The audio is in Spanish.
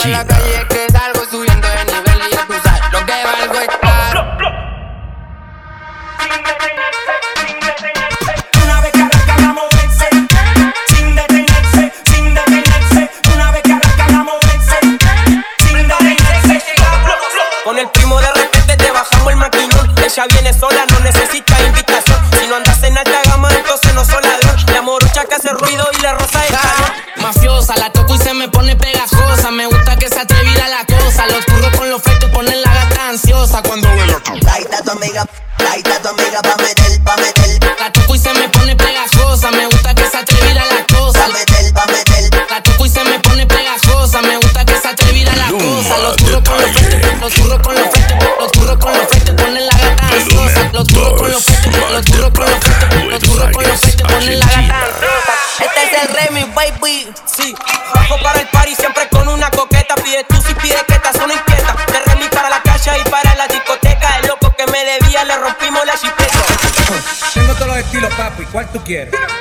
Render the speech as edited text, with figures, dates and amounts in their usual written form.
pa' la calle que salgo subiendo de nivel y ya tú sabes lo que valgo es caro. Una vez que arrancan a moverse, sin detenerse, sin detenerse. Una vez que arrancan a moverse, sin detenerse. Con el primo de repente te bajamos el maquinón. Ella viene sola, no necesita invitación. Si no andas en alta gama, entonces no sos ladrón. La morocha que hace ruido y le roza el cañón. Mafiosa, la toco y se me pone pegajosa. Me gusta que se atrevida la cosa. Los turros con los fetos ponen la gata ansiosa. Cuando ve la Ahí está tu amiga pa' meter, pa' meter. la toco y se me pone pegajosa. Me gusta que se atrevida la cosa. Pa' meter, pa' meter. La toco y se me pone pegajosa. Me gusta que se atrevida la cosa. Los turros con los fetos, los turros con los fetos, los turros con los fetos ponen la gata ansiosa. Los turros con los fetos, los turros con los fetos, los turros con los fetos ponen la gata ansiosa. Este es el remix, baby. Sí, bajo para el party siempre con una coqueta. Pide tú si pide que esta zona inquieta. De remix para la calle y para la discoteca. El loco que me debía le rompimos la chipeta. Tengo todos los estilos, papi. ¿Cuál tú quieres?